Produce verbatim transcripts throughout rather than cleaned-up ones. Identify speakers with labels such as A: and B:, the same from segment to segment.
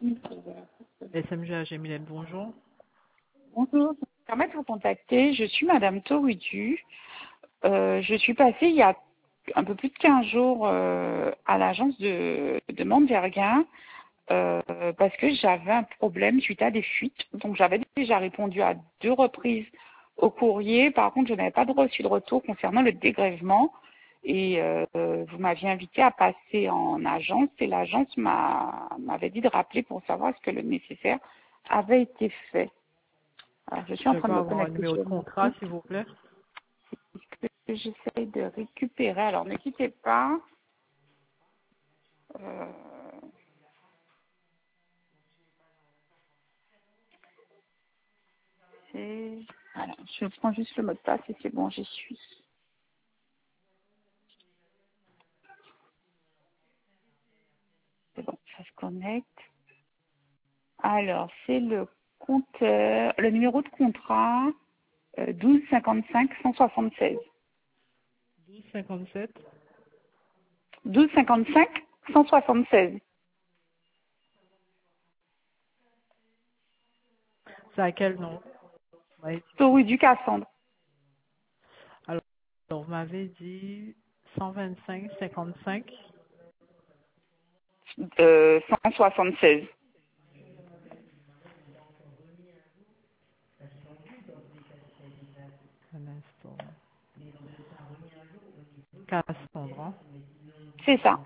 A: S M G A G Mylène, bonjour.
B: Bonjour, je me permets de vous contacter. Je suis Madame Torudu. Euh, je suis passée il y a un peu plus de quinze jours euh, à l'agence de, de Manderguin euh, parce que j'avais un problème suite à des fuites. Donc j'avais déjà répondu à deux reprises au courrier. Par contre, je n'avais pas de reçu de retour concernant le dégrèvement. Et euh, vous m'aviez invité à passer en agence et l'agence m'a- m'avait dit de rappeler pour savoir est-ce que le nécessaire avait été fait. Alors, je suis en
A: Je
B: train
A: peux
B: de me
A: avoir un
B: connecter
A: numéro de
B: sur le
A: contrat,
B: site
A: s'il vous plaît.
B: que j'essaye de récupérer. Alors, ne quittez pas. Euh, c'est- voilà, je prends juste le mot de passe et c'est bon, j'y suis. C'est bon, ça se connecte. Alors, c'est le compteur, le numéro de contrat euh, douze cinquante-cinq cent soixante-seize.
A: douze cinquante-sept.
B: douze cinquante-cinq cent soixante-seize.
A: C'est à quel nom? Oui.
B: Rue du Cassandre.
A: Alors, vous m'avez dit cent vingt-cinq cinquante-cinq.
B: Euh, cent soixante-seize.
A: Un instant. Cassandre, hein.
B: C'est ça.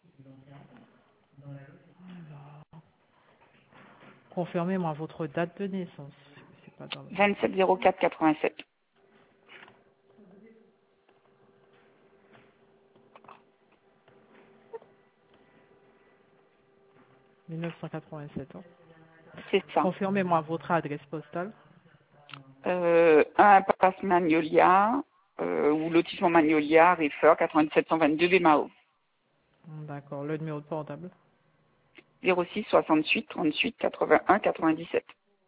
A: Confirmez-moi votre date de naissance. C'est pas dans le...
B: vingt-sept zéro quatre quatre-vingt-sept.
A: mille neuf cent quatre-vingt-sept, hein.
B: C'est ça.
A: Confirmez-moi votre adresse postale.
B: Euh, un impasse Magnolia, euh, ou lotissement Magnolia, Refer, quatre-vingt-dix-sept cent vingt-deux Bémao.
A: D'accord. Le numéro de portable.
B: zéro six soixante-huit trente-huit quatre-vingt-un quatre-vingt-dix-sept.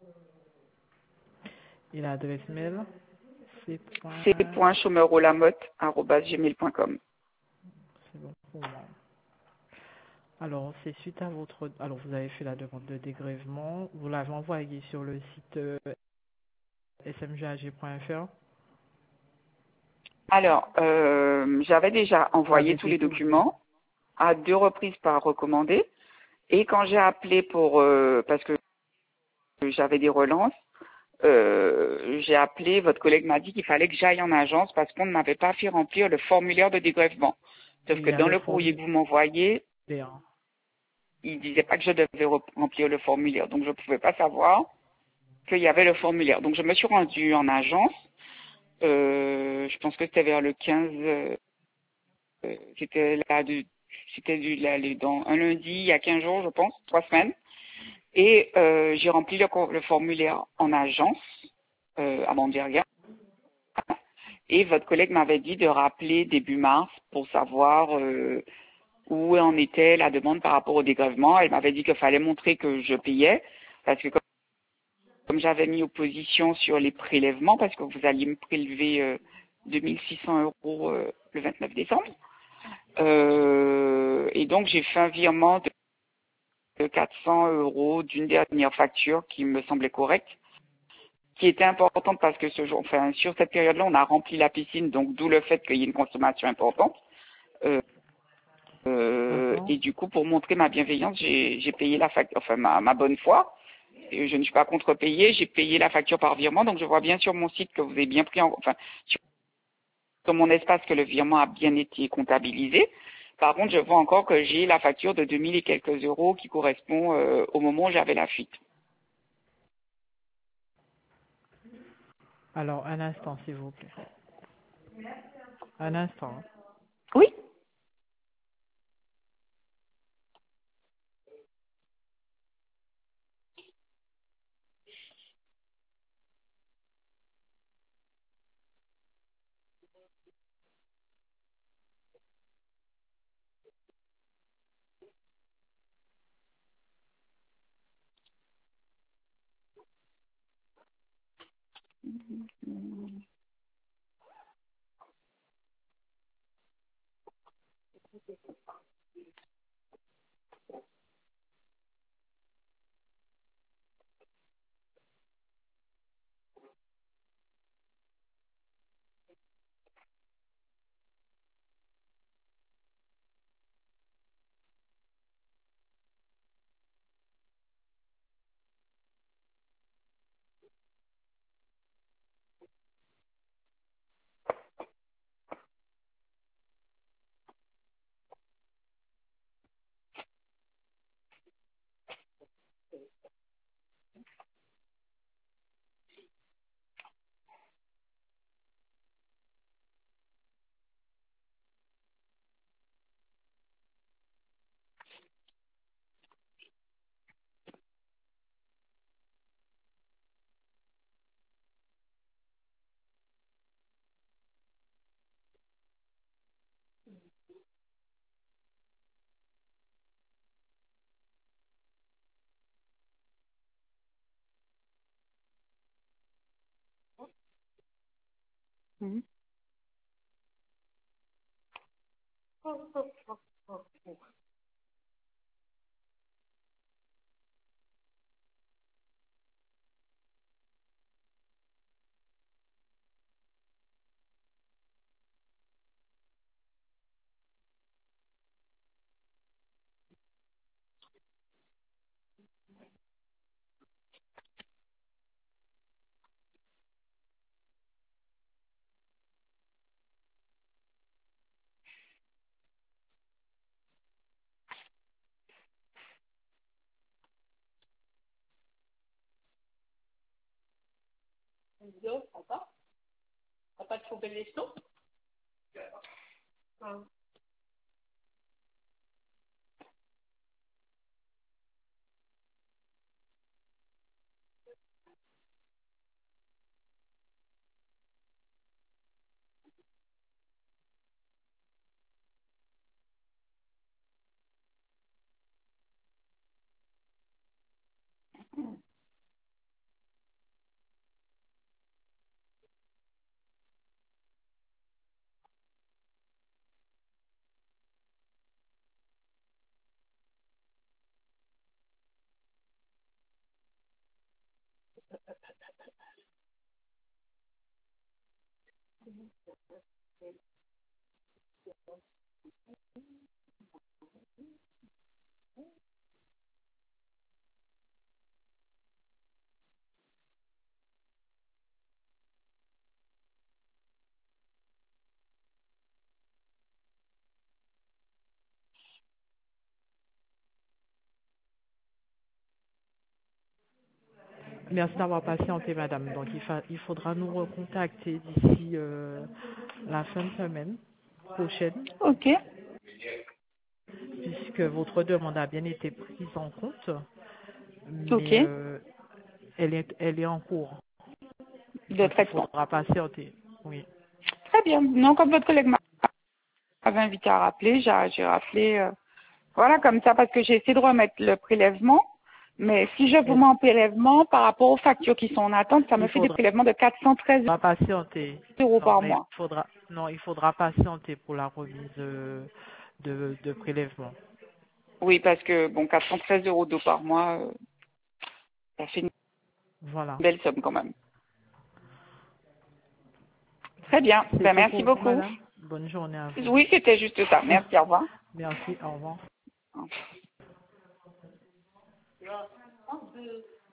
A: Et l'adresse mail. C'est point...
B: c.chômeurolamotte arobase gmail point com.
A: C'est bon pour moi. Alors, c'est suite à votre... Alors, vous avez fait la demande de dégrèvement. Vous l'avez envoyé sur le site euh, s m g a g point f r.
B: Alors, euh, j'avais déjà
A: Vous
B: envoyé
A: l'avez
B: tous les
A: déposé.
B: documents à deux reprises par recommandé. Et quand j'ai appelé pour, euh, parce que j'avais des relances, euh, j'ai appelé, votre collègue m'a dit qu'il fallait que j'aille en agence parce qu'on ne m'avait pas fait remplir le formulaire de dégrèvement. Sauf
A: Oui, il
B: que
A: y a
B: dans
A: le
B: le courrier que
A: formulaire.
B: vous m'envoyez, il disait pas que je devais remplir le formulaire. Donc je ne pouvais pas savoir qu'il y avait le formulaire. Donc je me suis rendue en agence. Euh, je pense que c'était vers le quinze. euh, euh, c'était là du, c'était du, là, les- dans un lundi, il y a quinze jours, je pense, trois semaines. Et euh, j'ai rempli le, co- le formulaire en agence euh, à Manderga. Et votre collègue m'avait dit de rappeler début mars pour savoir euh, où en était la demande par rapport au dégrèvement. Elle m'avait dit qu'il fallait montrer que je payais, parce que comme, comme j'avais mis opposition sur les prélèvements, parce que vous alliez me prélever euh, deux mille six cents euros euh, le vingt-neuf décembre. Euh, et donc j'ai fait un virement de quatre cents euros d'une dernière facture qui me semblait correcte, qui était importante parce que ce jour, enfin sur cette période-là, on a rempli la piscine, donc d'où le fait qu'il y ait une consommation importante. Euh, euh,
A: D'accord.
B: et du coup, pour montrer ma bienveillance, j'ai j'ai payé la facture, enfin ma, ma bonne foi. Et je ne suis pas contre-payée, j'ai payé la facture par virement, donc je vois bien sur mon site que vous avez bien pris en, enfin sur, sur mon espace que le virement a bien été comptabilisé. Par contre, je vois encore que j'ai la facture de deux mille et quelques euros qui correspond euh, au moment où j'avais la fuite.
A: Alors, un instant, s'il vous plaît. Un instant, hein.
B: Oui. Mhm. Yo, ça va? T'as pas trouvé les sons? Ah.
A: Merci d'avoir patienté, madame. Donc, il, fa- il faudra nous recontacter d'ici euh, la fin de semaine prochaine,
B: Ok,
A: puisque votre demande a bien été prise en compte,
B: ok,
A: mais euh, elle, est, elle est en cours.
B: de
A: Donc, il
B: traitement.
A: faudra patienter. Oui.
B: Très bien. Non, comme votre collègue m'avait invité à rappeler, j'ai j'ai rappelé, euh, voilà, comme ça, parce que j'ai essayé de remettre le prélèvement. Mais si je vous
A: Elle-
B: mets en prélèvement, par rapport aux factures qui sont en attente, ça me
A: il
B: fait des
A: faudra
B: prélèvements de quatre cent treize
A: patienter.
B: euros
A: Non,
B: par
A: mais
B: mois.
A: il faudra, non, il faudra patienter pour la remise de, de, de prélèvement.
B: Oui, parce que, bon, quatre cent treize euros d'eau par mois, euh, ça fait une
A: Voilà.
B: belle somme quand même. Très bien.
A: C'est
B: Ben,
A: tout
B: merci
A: pour vous,
B: beaucoup.
A: madame. Bonne journée à vous.
B: Oui, c'était juste ça. Merci, au revoir.
A: Merci. Au revoir.
B: Au revoir.